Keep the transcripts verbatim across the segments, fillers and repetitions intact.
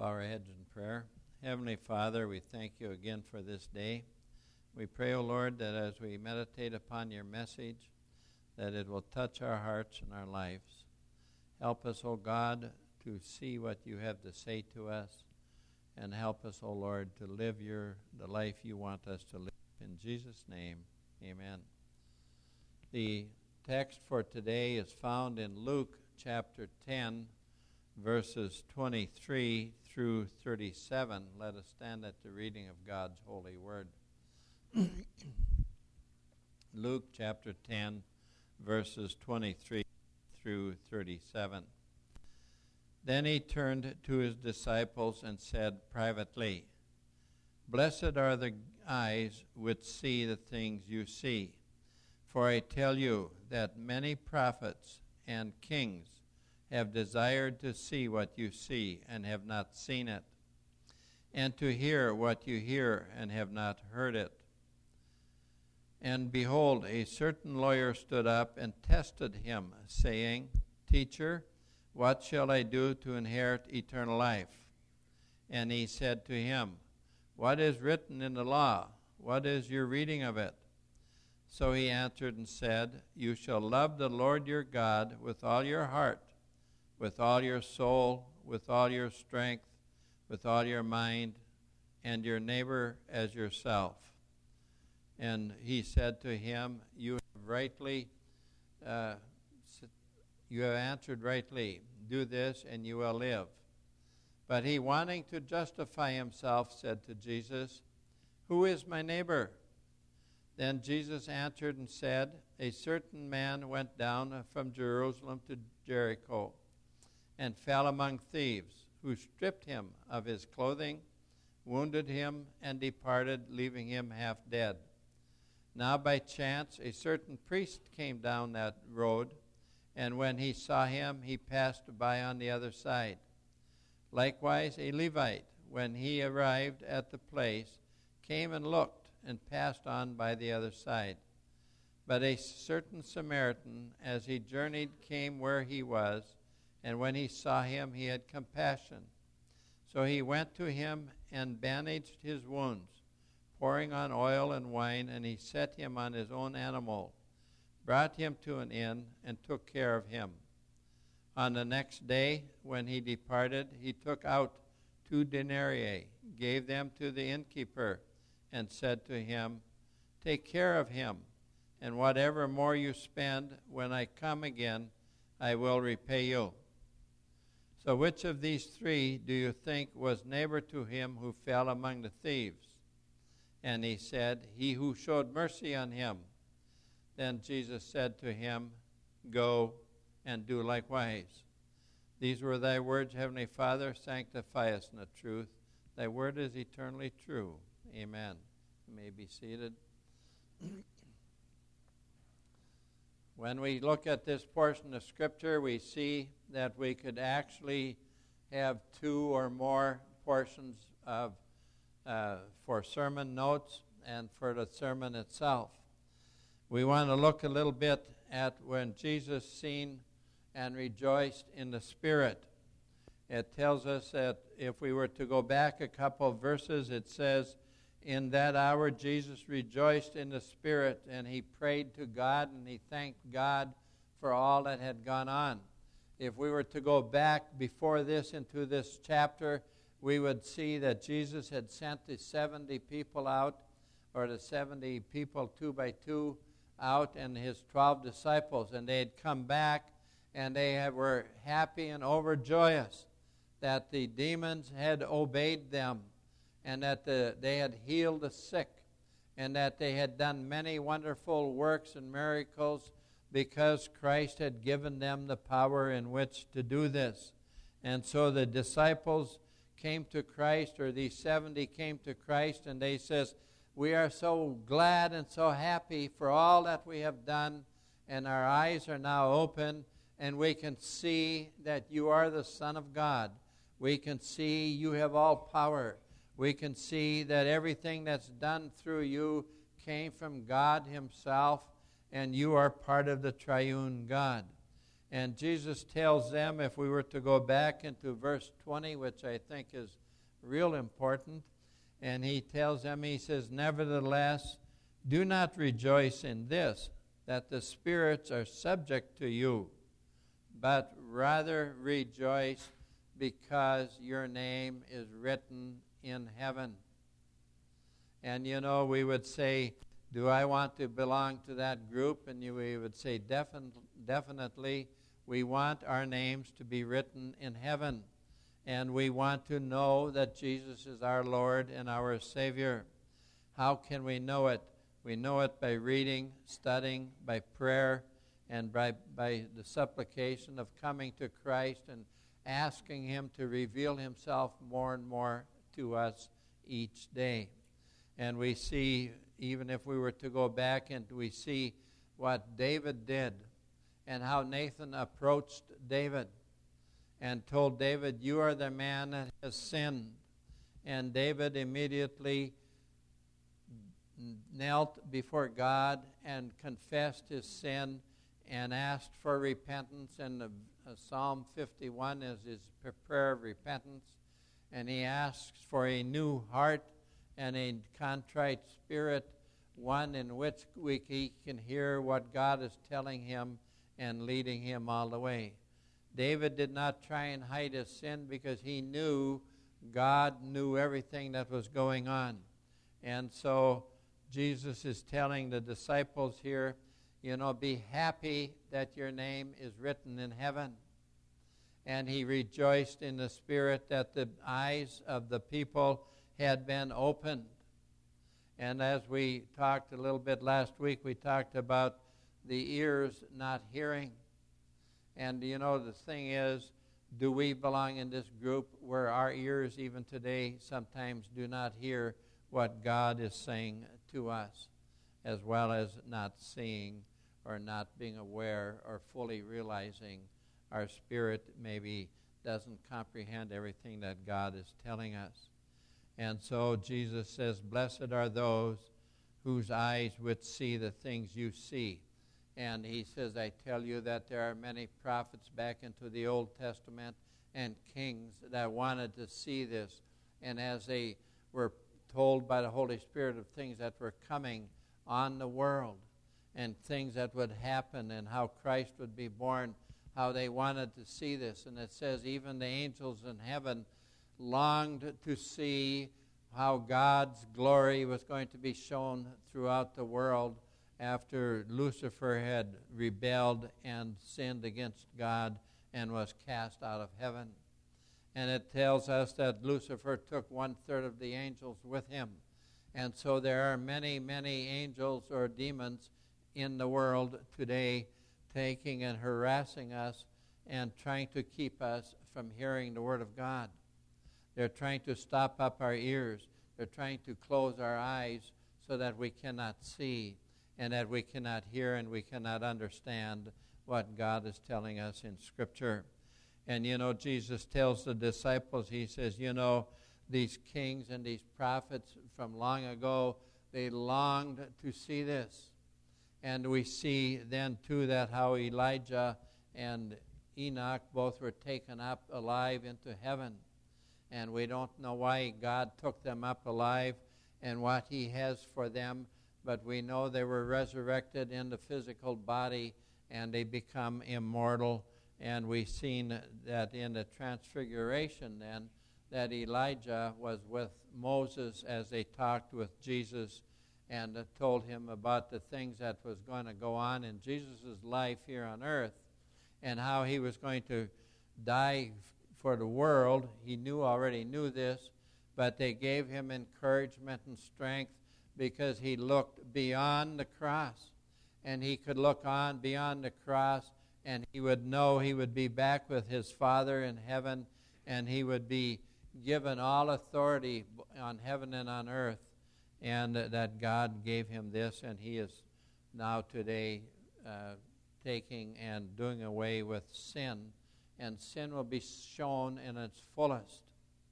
our heads in prayer. Heavenly Father, we thank you again for this day. We pray, O Lord, that as we meditate upon your message, that it will touch our hearts and our lives. Help us, O God, to see what you have to say to us, and help us, O Lord, to live your the life you want us to live. In Jesus' name, amen. The text for today is found in Luke chapter ten, verses twenty-three through thirty-seven. Let us stand at the reading of God's holy word. Luke chapter ten, verses twenty-three through thirty-seven. Then he turned to his disciples and said privately, "Blessed are the eyes which see the things you see. For I tell you that many prophets and kings have desired to see what you see and have not seen it, and to hear what you hear and have not heard it. And behold, a certain lawyer stood up and tested him, saying, 'Teacher, what shall I do to inherit eternal life?' And he said to him, 'What is written in the law? What is your reading of it?' So he answered and said, 'You shall love the Lord your God with all your heart, with all your soul, with all your strength, with all your mind, and your neighbor as yourself.' And he said to him, 'You have rightly, uh, you have answered rightly. Do this, and you will live.' But he, wanting to justify himself, said to Jesus, 'Who is my neighbor?' Then Jesus answered and said, 'A certain man went down from Jerusalem to Jericho, and fell among thieves, who stripped him of his clothing, wounded him, and departed, leaving him half dead. Now by chance a certain priest came down that road, and when he saw him, he passed by on the other side. Likewise a Levite, when he arrived at the place, came and looked, and passed on by the other side. But a certain Samaritan, as he journeyed, came where he was, and when he saw him, he had compassion. So he went to him and bandaged his wounds, pouring on oil and wine, and he set him on his own animal, brought him to an inn, and took care of him. On the next day, when he departed, he took out two denarii, gave them to the innkeeper, and said to him, 'Take care of him, and whatever more you spend, when I come again, I will repay you.' So which of these three do you think was neighbor to him who fell among the thieves?" And he said, "He who showed mercy on him." Then Jesus said to him, "Go and do likewise." These were thy words, Heavenly Father. Sanctify us in the truth. Thy word is eternally true. Amen. You may be seated. When we look at this portion of Scripture, we see that we could actually have two or more portions of uh, for sermon notes and for the sermon itself. We want to look a little bit at when Jesus seen and rejoiced in the Spirit. It tells us that if we were to go back a couple of verses, it says, "In that hour Jesus rejoiced in the Spirit, and he prayed to God, and he thanked God for all that had gone on." If we were to go back before this into this chapter, we would see that Jesus had sent the seventy people out, or the seventy people two by two out, and his twelve disciples, and they had come back, and they had, were happy and overjoyous that the demons had obeyed them, and that the, they had healed the sick, and that they had done many wonderful works and miracles because Christ had given them the power in which to do this. And so the disciples came to Christ, or these seventy came to Christ, and they says, "We are so glad and so happy for all that we have done, and our eyes are now open, and we can see that you are the Son of God. We can see you have all power. We can see that everything that's done through you came from God himself, and you are part of the triune God." And Jesus tells them, if we were to go back into verse twenty, which I think is real important. And he tells them, he says, nevertheless, do not rejoice in this, that the spirits are subject to you, but rather rejoice because your name is written in heaven. And you know, we would say, do I want to belong to that group? And you, we would say, defin- definitely, we want our names to be written in heaven. And we want to know that Jesus is our Lord and our Savior. How can we know it? We know it by reading, studying, by prayer, and by, by the supplication of coming to Christ and asking Him to reveal Himself more and more to us each day. And we see, even if we were to go back and we see what David did and how Nathan approached David and told David, you are the man that has sinned. And David immediately knelt before God and confessed his sin and asked for repentance. And the, uh, Psalm fifty-one is his prayer of repentance. And he asks for a new heart and a contrite spirit, one in which we, he can hear what God is telling him and leading him all the way. David did not try and hide his sin because he knew God knew everything that was going on. And so Jesus is telling the disciples here, you know, be happy that your name is written in heaven. And he rejoiced in the Spirit that the eyes of the people had been opened. And as we talked a little bit last week, we talked about the ears not hearing. And, you know, the thing is, do we belong in this group where our ears even today sometimes do not hear what God is saying to us, as well as not seeing or not being aware or fully realizing our spirit maybe doesn't comprehend everything that God is telling us. And so Jesus says, blessed are those whose eyes would see the things you see. And he says, I tell you that there are many prophets back into the Old Testament and kings that wanted to see this. And as they were told by the Holy Spirit of things that were coming on the world and things that would happen and how Christ would be born, how they wanted to see this. And it says even the angels in heaven longed to see how God's glory was going to be shown throughout the world after Lucifer had rebelled and sinned against God and was cast out of heaven. And it tells us that Lucifer took one-third of the angels with him. And so there are many, many angels or demons in the world today taking and harassing us and trying to keep us from hearing the Word of God. They're trying to stop up our ears. They're trying to close our eyes so that we cannot see and that we cannot hear and we cannot understand what God is telling us in Scripture. And, you know, Jesus tells the disciples, he says, you know, these kings and these prophets from long ago, they longed to see this. And we see then, too, that how Elijah and Enoch both were taken up alive into heaven. And we don't know why God took them up alive and what he has for them, but we know they were resurrected in the physical body and they become immortal. And we've seen that in the transfiguration then, that Elijah was with Moses as they talked with Jesus and uh, told him about the things that was going to go on in Jesus' life here on earth and how he was going to die for the world. He knew already knew this, but they gave him encouragement and strength because he looked beyond the cross. And he could look on beyond the cross and he would know he would be back with his Father in heaven and he would be given all authority on heaven and on earth, and that God gave him this, and he is now today uh, taking and doing away with sin, and sin will be shown in its fullest.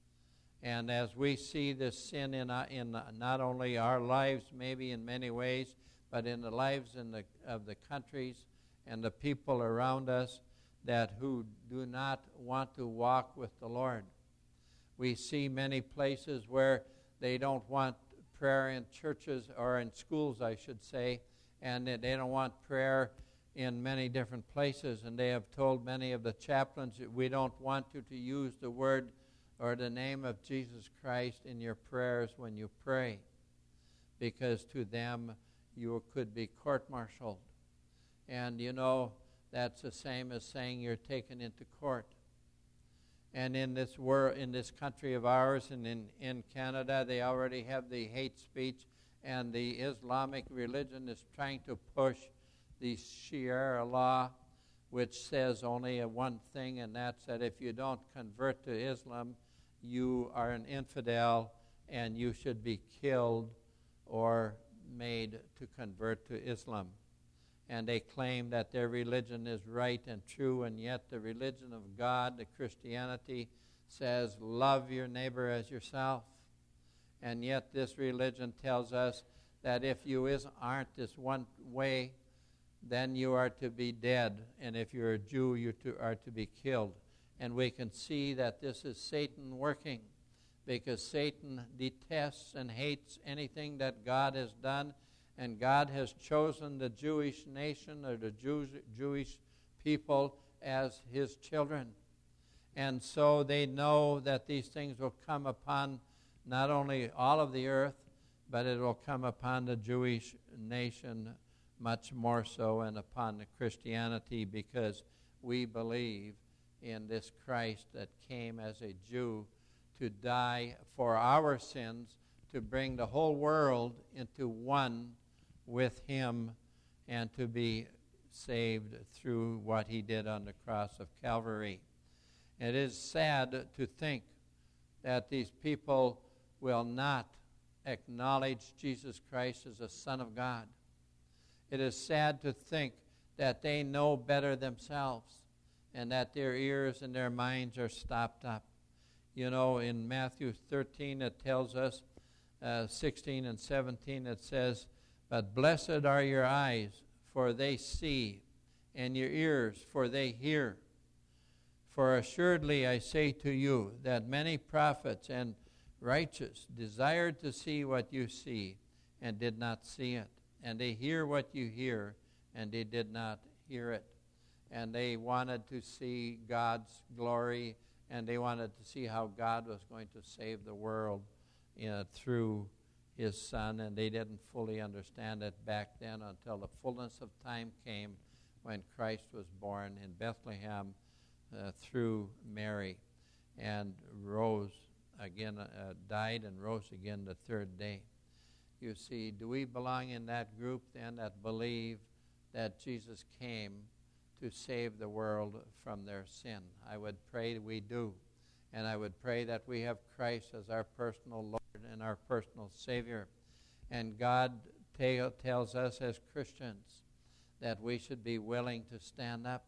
And as we see this sin in, uh, in not only our lives, maybe in many ways, but in the lives in the, of the countries and the people around us that who do not want to walk with the Lord. We see many places where they don't want prayer in churches, or in schools, I should say, and they don't want prayer in many different places. And they have told many of the chaplains that we don't want you to use the word or the name of Jesus Christ in your prayers when you pray, because to them you could be court-martialed. And you know, that's the same as saying you're taken into court. And in this world, in this country of ours, and in, in Canada, they already have the hate speech, and the Islamic religion is trying to push the Sharia law, which says only a one thing, and that's that if you don't convert to Islam, you are an infidel, and you should be killed or made to convert to Islam. And they claim that their religion is right and true, and yet the religion of God, the Christianity, says, love your neighbor as yourself. And yet this religion tells us that if you is, aren't this one way, then you are to be dead, and if you're a Jew, you to, are to be killed. And we can see that this is Satan working, because Satan detests and hates anything that God has done. And God has chosen the Jewish nation, or the Jews, Jewish people, as his children. And so they know that these things will come upon not only all of the earth, but it will come upon the Jewish nation much more so, and upon the Christianity, because we believe in this Christ that came as a Jew to die for our sins, to bring the whole world into one with him, and to be saved through what he did on the cross of Calvary. It is sad to think that these people will not acknowledge Jesus Christ as the Son of God. It is sad to think that they know better themselves, and that their ears and their minds are stopped up. You know, in Matthew thirteen, it tells us, uh, sixteen and seventeen, it says, but blessed are your eyes, for they see, and your ears, for they hear. For assuredly I say to you that many prophets and righteous desired to see what you see, and did not see it. And they hear what you hear, and they did not hear it. And they wanted to see God's glory, and they wanted to see how God was going to save the world, you know, through his Son, and they didn't fully understand it back then until the fullness of time came when Christ was born in Bethlehem uh, through Mary, and rose again, uh, died and rose again the third day. You see, do we belong in that group then that believe that Jesus came to save the world from their sin? I would pray that we do. And I would pray that we have Christ as our personal Lord and our personal Savior. And God t- tells us as Christians that we should be willing to stand up,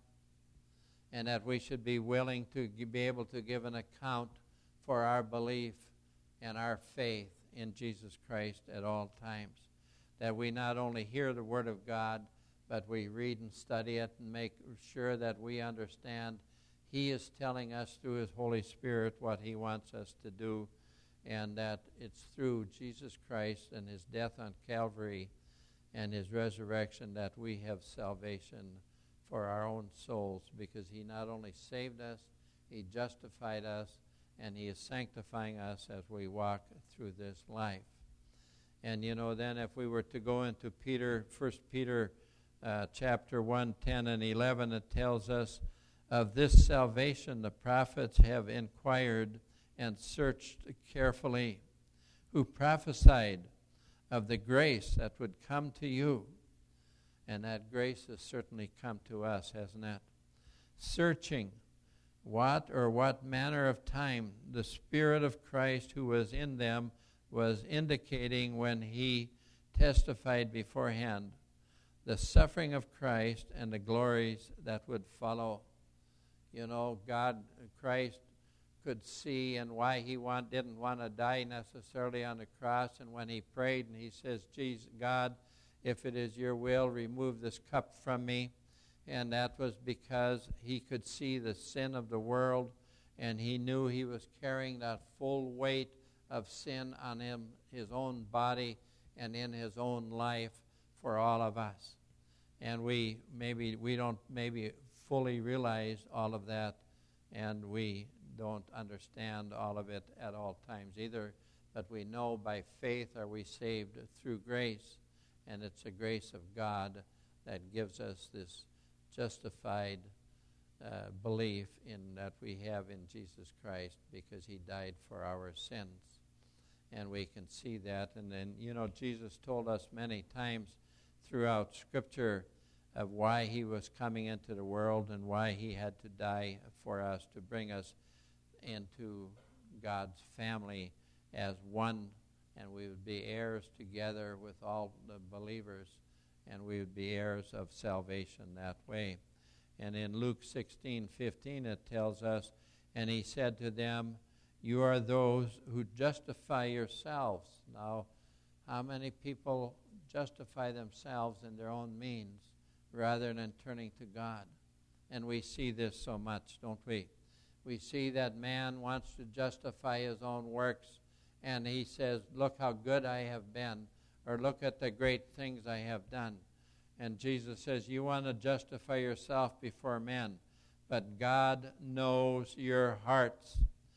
and that we should be willing to g- be able to give an account for our belief and our faith in Jesus Christ at all times. That we not only hear the Word of God, but we read and study it and make sure that we understand He is telling us through His Holy Spirit what He wants us to do, and that it's through Jesus Christ and His death on Calvary and His resurrection that we have salvation for our own souls, because He not only saved us, He justified us, and He is sanctifying us as we walk through this life. And you know, then if we were to go into Peter, First Peter uh, chapter one, ten and eleven, it tells us, of this salvation the prophets have inquired and searched carefully, who prophesied of the grace that would come to you. And that grace has certainly come to us, hasn't it? Searching what or what manner of time the Spirit of Christ who was in them was indicating when He testified beforehand the suffering of Christ and the glories that would follow. You know, God, Christ could see and why He want, didn't want to die necessarily on the cross. And when He prayed and He says, Jesus, God, if it is your will, remove this cup from me. And that was because He could see the sin of the world and he knew he was carrying that full weight of sin on him, his own body, and in his own life for all of us. And we maybe we don't maybe fully realize all of that, and we don't understand all of it at all times either. But we know by faith are we saved through grace, and it's the grace of God that gives us this justified uh, belief in that we have in Jesus Christ, because he died for our sins. And we can see that. And then, you know, Jesus told us many times throughout Scripture of why he was coming into the world and why he had to die for us, to bring us into God's family as one, and we would be heirs together with all the believers, and we would be heirs of salvation that way. And in Luke sixteen fifteen it tells us, and he said to them, you are those who justify yourselves. Now, how many people justify themselves in their own means rather than turning to God? And we see this so much, don't we? We see that man wants to justify his own works, and he says, look how good I have been, or look at the great things I have done. And Jesus says, you want to justify yourself before men, but God knows your hearts.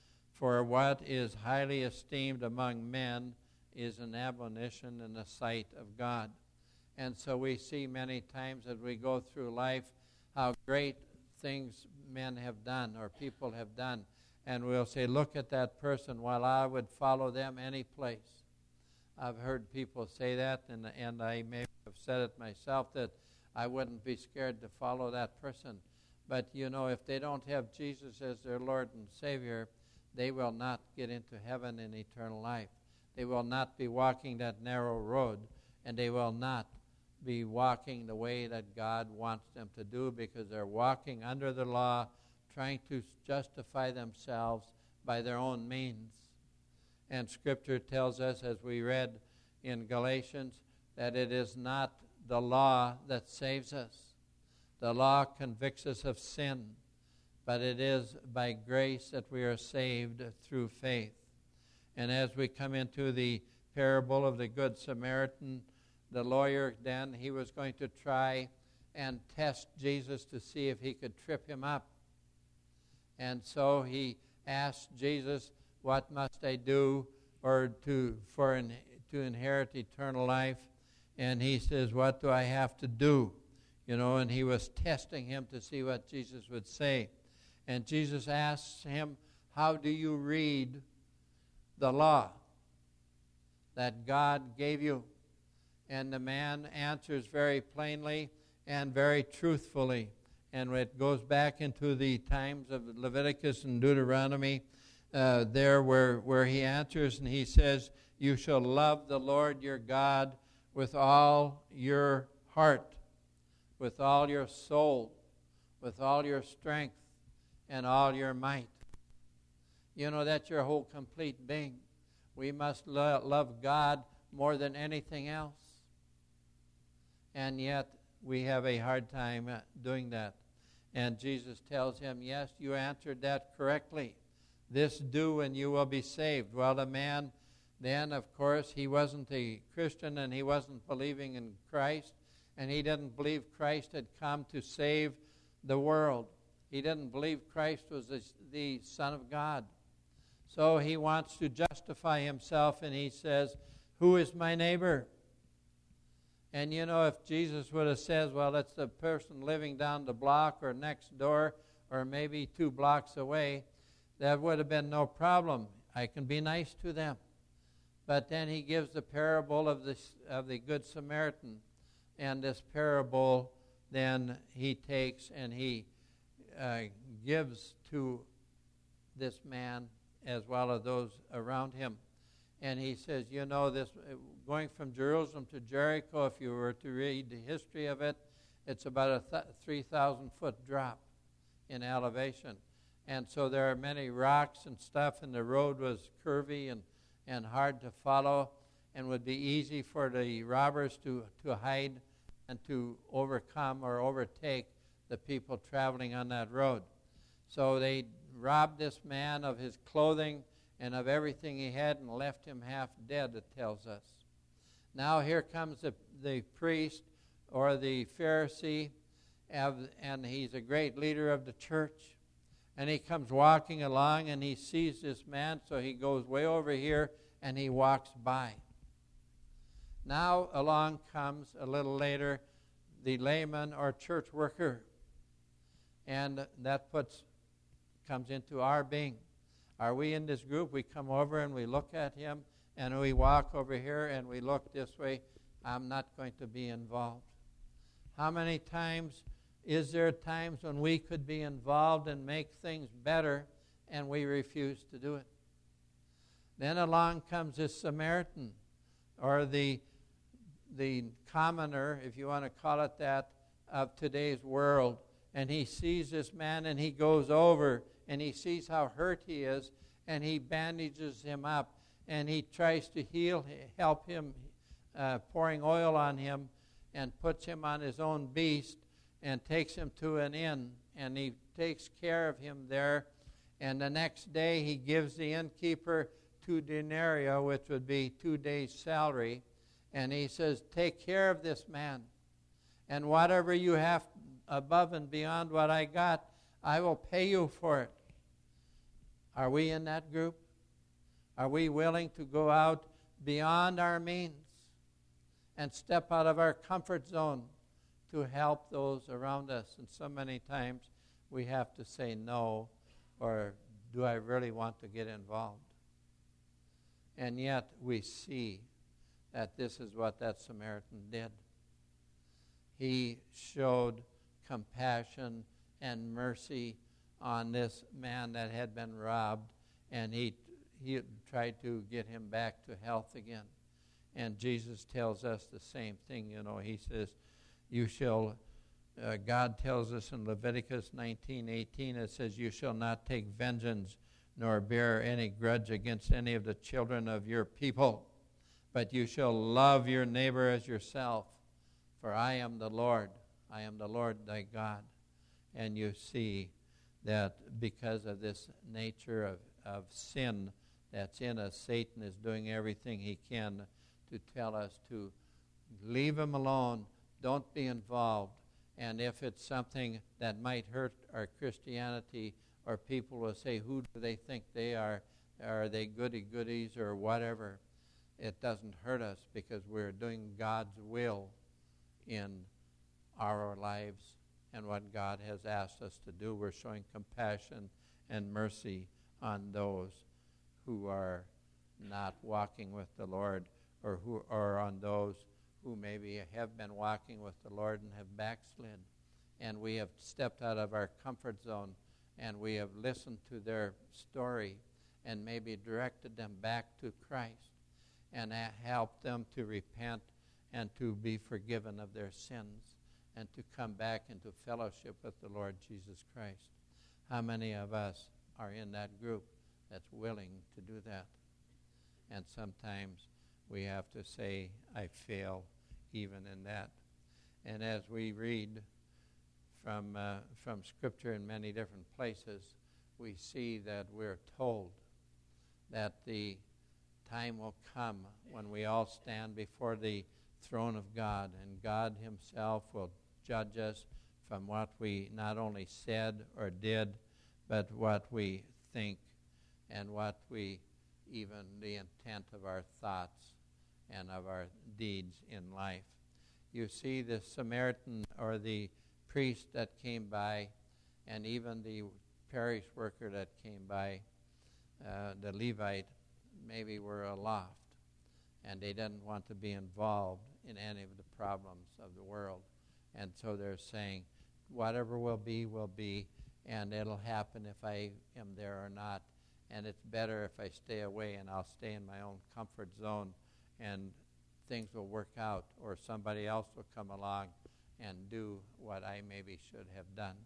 For what is highly esteemed among men is an abomination in the sight of God. And so we see many times as we go through life how great things men have done or people have done. And we'll say, look at that person, while I would follow them any place. I've heard people say that, and, and I may have said it myself, that I wouldn't be scared to follow that person. But, you know, if they don't have Jesus as their Lord and Savior, they will not get into heaven in eternal life. They will not be walking that narrow road, and they will not be walking the way that God wants them to do, because they're walking under the law, trying to justify themselves by their own means. And Scripture tells us, as we read in Galatians, that it is not the law that saves us. The law convicts us of sin, but it is by grace that we are saved through faith. And as we come into the parable of the Good Samaritan, the lawyer then, he was going to try and test Jesus to see if he could trip him up. And so he asked Jesus, what must I do or to for in, to inherit eternal life? And he says, what do I have to do? You know, and he was testing him to see what Jesus would say. And Jesus asks him, how do you read the law that God gave you? And the man answers very plainly and very truthfully. And it goes back into the times of Leviticus and Deuteronomy, uh, there where, where he answers and he says, you shall love the Lord your God with all your heart, with all your soul, with all your strength, and all your might. You know, that's your whole complete being. We must lo- love God more than anything else. And yet, we have a hard time doing that. And Jesus tells him, yes, you answered that correctly. This do and you will be saved. Well, the man then, of course, he wasn't a Christian and he wasn't believing in Christ. And he didn't believe Christ had come to save the world. He didn't believe Christ was the, the Son of God. So he wants to justify himself, and he says, who is my neighbor? And you know, if Jesus would have said, well, that's the person living down the block or next door or maybe two blocks away, that would have been no problem. I can be nice to them. But then he gives the parable of, this, of the Good Samaritan. And this parable, then he takes and he uh, gives to this man as well as those around him. And he says, you know, this going from Jerusalem to Jericho, if you were to read the history of it, it's about a th- three thousand foot drop in elevation. And so there are many rocks and stuff, and the road was curvy and, and hard to follow, and would be easy for the robbers to, to hide and to overcome or overtake the people traveling on that road. So they robbed this man of his clothing and of everything he had and left him half dead, it tells us. Now here comes the, the priest or the Pharisee, and he's a great leader of the church. And he comes walking along, and he sees this man, so he goes way over here, and he walks by. Now along comes, a little later, the layman or church worker. And that puts comes into our being. Are we in this group? We come over and we look at him, and we walk over here and we look this way. I'm not going to be involved. How many times is there times when we could be involved and make things better, and we refuse to do it? Then along comes this Samaritan, or the the commoner, if you want to call it that, of today's world. And he sees this man, and he goes over, and he sees how hurt he is, and he bandages him up, and he tries to heal, help him, uh, pouring oil on him, and puts him on his own beast, and takes him to an inn, and he takes care of him there. And the next day he gives the innkeeper two denarii, which would be two days' salary, and he says, take care of this man, and whatever you have above and beyond what I got, I will pay you for it. Are we in that group? Are we willing to go out beyond our means and step out of our comfort zone to help those around us? And so many times we have to say no, or do I really want to get involved? And yet we see that this is what that Samaritan did. He showed compassion and mercy on this man that had been robbed, and he he tried to get him back to health again. And Jesus tells us the same thing. You know, he says, you shall, uh, God tells us in Leviticus nineteen eighteen, it says, you shall not take vengeance nor bear any grudge against any of the children of your people, but you shall love your neighbor as yourself, for I am the Lord. I am the Lord thy God. And you see that because of this nature of, of sin that's in us, Satan is doing everything he can to tell us to leave him alone, don't be involved. And if it's something that might hurt our Christianity, or people will say, who do they think they are? Are they goody-goodies or whatever? It doesn't hurt us because we're doing God's will in our lives and what God has asked us to do. We're showing compassion and mercy on those who are not walking with the Lord, or who are on those who maybe have been walking with the Lord and have backslid. And we have stepped out of our comfort zone, and we have listened to their story and maybe directed them back to Christ and helped them to repent and to be forgiven of their sins and to come back into fellowship with the Lord Jesus Christ. How many of us are in that group that's willing to do that? And sometimes we have to say, I fail even in that. And as we read from uh, from Scripture in many different places, we see that we're told that the time will come when we all stand before the throne of God, and God himself will judge us from what we not only said or did, but what we think and what we, even the intent of our thoughts and of our deeds in life. You see the Samaritan or the priest that came by, and even the parish worker that came by, uh, the Levite, maybe were aloft, and they didn't want to be involved in any of the problems of the world. And so they're saying, whatever will be, will be, and it'll happen if I am there or not. And it's better if I stay away, and I'll stay in my own comfort zone, and things will work out, or somebody else will come along and do what I maybe should have done.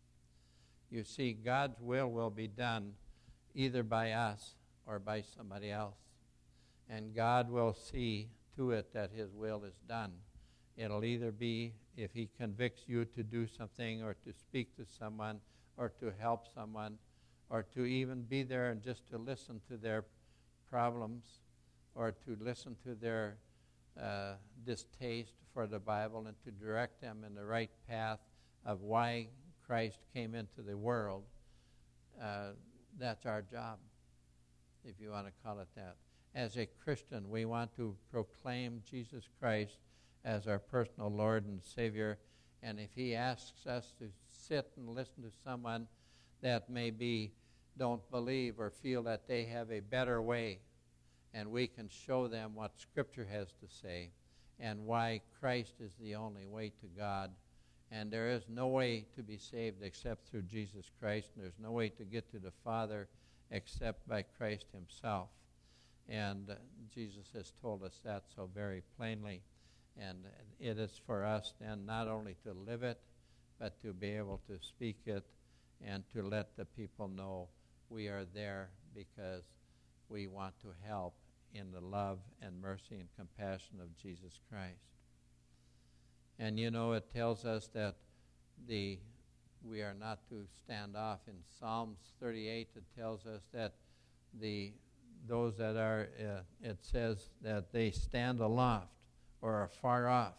You see, God's will will be done either by us or by somebody else. And God will see to it that his will is done. It'll either be if he convicts you to do something or to speak to someone or to help someone, or to even be there and just to listen to their problems, or to listen to their uh, distaste for the Bible and to direct them in the right path of why Christ came into the world. Uh, that's our job, if you want to call it that. As a Christian, we want to proclaim Jesus Christ as our personal Lord and Savior. And if he asks us to sit and listen to someone that maybe don't believe or feel that they have a better way, and we can show them what Scripture has to say and why Christ is the only way to God. And there is no way to be saved except through Jesus Christ, and there's no way to get to the Father except by Christ himself. And uh, Jesus has told us that so very plainly. And it is for us then not only to live it, but to be able to speak it and to let the people know we are there because we want to help in the love and mercy and compassion of Jesus Christ. And you know, it tells us that the we are not to stand off. In Psalms thirty-eight, it tells us that the those that are, uh, it says that they stand aloft or are far off.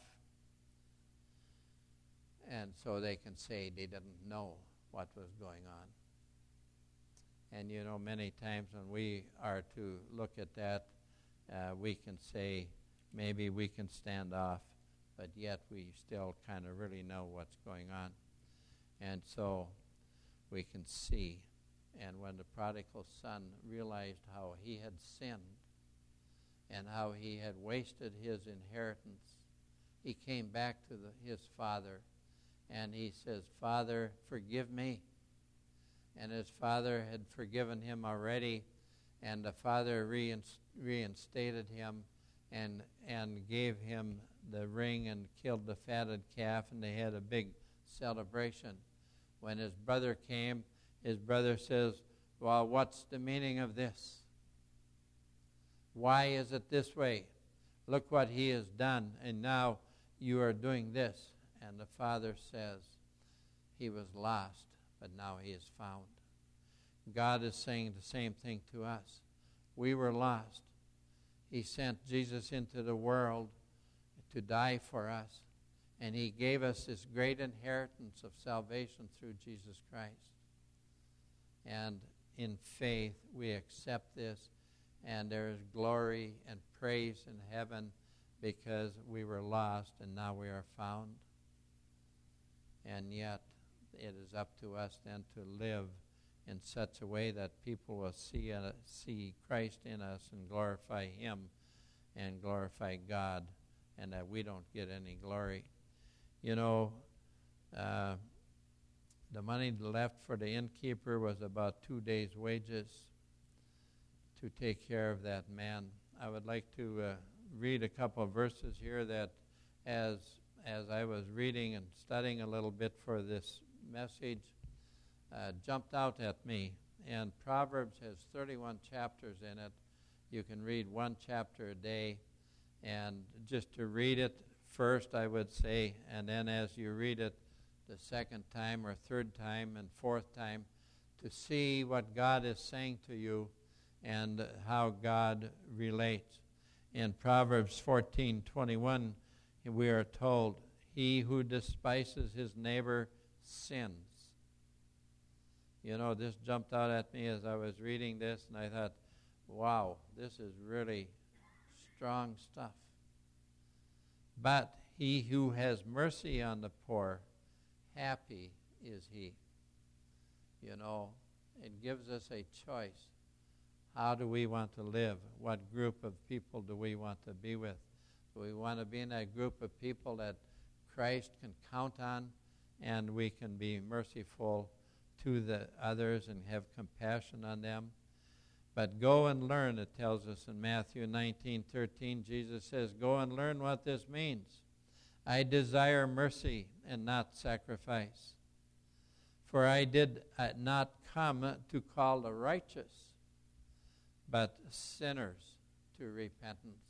And so they can say they didn't know what was going on. And you know, many times when we are to look at that, uh, we can say maybe we can stand off, but yet we still kind of really know what's going on. And so we can see. And when the prodigal son realized how he had sinned and how he had wasted his inheritance, he came back to the, his father, and he says, "Father, forgive me." And his father had forgiven him already, and the father reinst- reinstated him and and gave him the ring and killed the fatted calf, and they had a big celebration. When his brother came, his brother says, "Well, what's the meaning of this? Why is it this way? Look what he has done, and now you are doing this." And the father says, "He was lost, but now he is found." God is saying the same thing to us. We were lost. He sent Jesus into the world to die for us, and he gave us this great inheritance of salvation through Jesus Christ. And in faith, we accept this, and there is glory and praise in heaven because we were lost and now we are found. And yet, it is up to us then to live in such a way that people will see uh, see Christ in us and glorify him and glorify God, and that we don't get any glory. You know, uh, the money left for the innkeeper was about two days' wages to take care of that man. I would like to uh, read a couple of verses here that as as I was reading and studying a little bit for this message, uh, jumped out at me. And Proverbs has thirty-one chapters in it. You can read one chapter a day. And just to read it first, I would say, and then as you read it the second time or third time and fourth time, to see what God is saying to you and how God relates. In Proverbs fourteen twenty-one, we are told, "He who despises his neighbor sins." You know, this jumped out at me as I was reading this, and I thought, wow, this is really strong stuff. "But he who has mercy on the poor, happy is he." You know, it gives us a choice. How do we want to live? What group of people do we want to be with? Do we want to be in a group of people that Christ can count on, and we can be merciful to the others and have compassion on them? But go and learn, it tells us in Matthew nineteen thirteen. Jesus says, "Go and learn what this means. I desire mercy and not sacrifice. For I did not come to call the righteous, but sinners to repentance."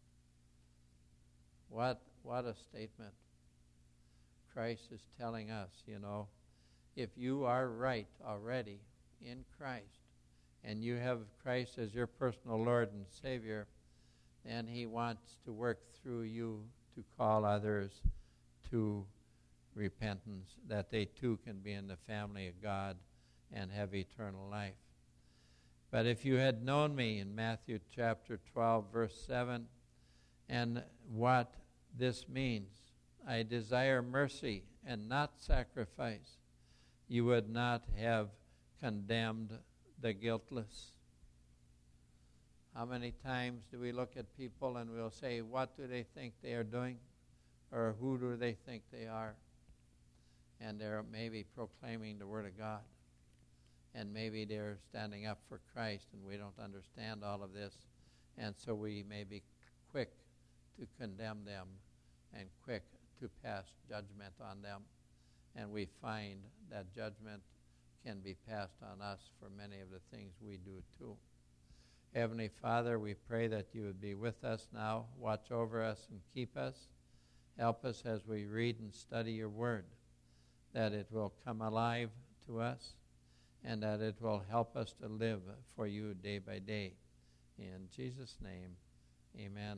What, what a statement. Christ is telling us, you know, if you are right already in Christ, and you have Christ as your personal Lord and Savior, then he wants to work through you to call others to repentance, that they too can be in the family of God and have eternal life. But if you had known me in Matthew chapter twelve, verse seven, and what this means, I desire mercy and not sacrifice, you would not have condemned the guiltless. How many times do we look at people and we'll say, what do they think they are doing? Or who do they think they are? And they're maybe proclaiming the Word of God. And maybe they're standing up for Christ, and we don't understand all of this. And so we may be quick to condemn them and quick to pass judgment on them. And we find that judgment can be passed on us for many of the things we do too. Heavenly Father, we pray that you would be with us now, watch over us and keep us. Help us as we read and study your word, that it will come alive to us and that it will help us to live for you day by day. In Jesus' name, amen.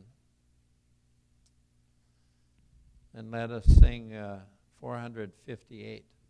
And let us sing uh, four fifty-eight.